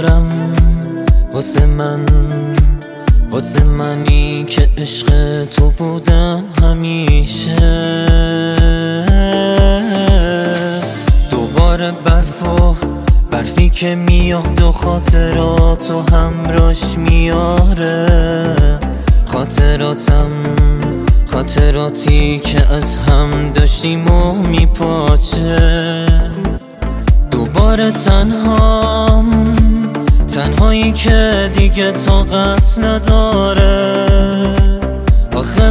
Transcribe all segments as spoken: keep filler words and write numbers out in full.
ندارم واسه من، واسه منی که عشق تو بودم همیشه. دوباره برف و برفی که میاد و خاطراتو همراش میاره، خاطراتم خاطراتی که از هم داشتیم و میپاچه. دوباره تنهام، تنهایی که دیگه طاقت نداره. آخه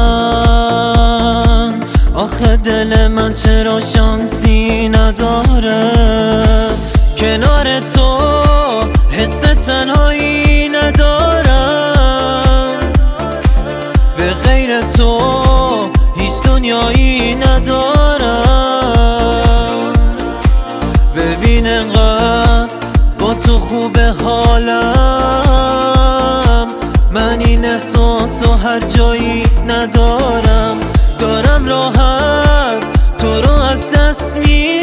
من، آخه دل من چرا شانسی نداره؟ کنار تو حس تنهایی ندارم، به غیر تو هیچ دنیایی ندارم. ببین انقدر با تو خوبه حالم، من این احساسو هر جایی ندارم. دارم راحت تو رو از دست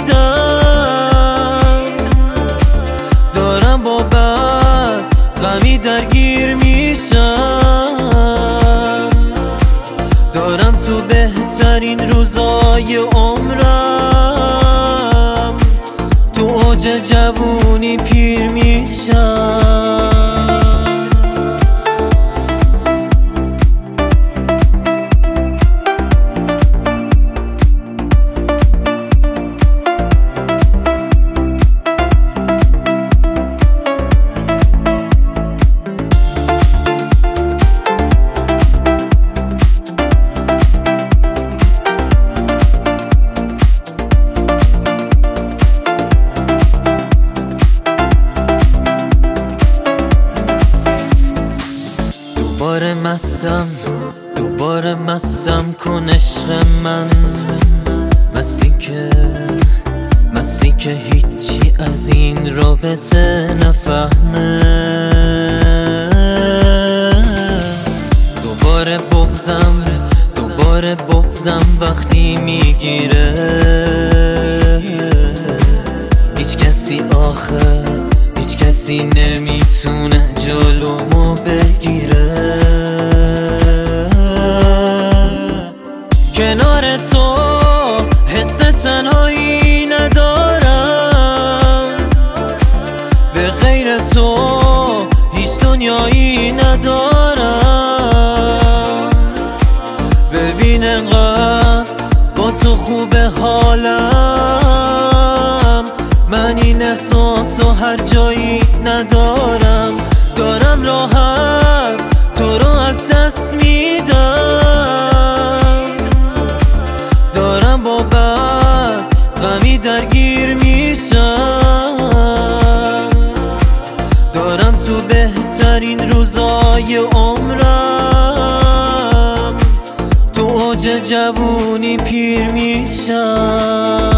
میدم، دارم با بد غمی درگیر میشم. دارم تو بهترین روزای عمرم، تو اوج جوونی پیر میشم. دوباره مستم، دوباره مستم کن عشق من. مستی که مستی که هیچی از این رابطه نفهمه. دوباره بغضم، دوباره بغضم وقتی میگیره. هیچ کسی آخه، هیچ کسی نمیتونه جلومو بگیره. کنار تو حس تنهایی ندارم، به غیر تو هیچ دنیایی ندارم. ببین انقدر با تو خوبه حالم، من این احساسو هر جایی ندارم. دارم راحت تو رو از دست میدم، دارم با بد غمی درگیر میشم. دارم تو بهترین روزای عمرم، تو اوج جوونی پیر میشم.